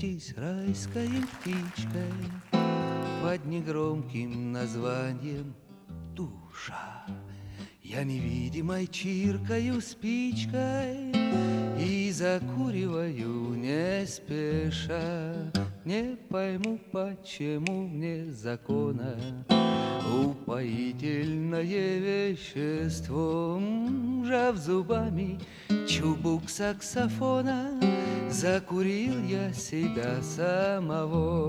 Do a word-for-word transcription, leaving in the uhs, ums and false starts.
Снитесь райской птичкой под негромким названием душа. Я невидимой чиркаю спичкой и закуриваю не спеша. Не пойму, почему вне закона упоительное вещество. Жав зубами чубук саксофона, закурил я себя самого.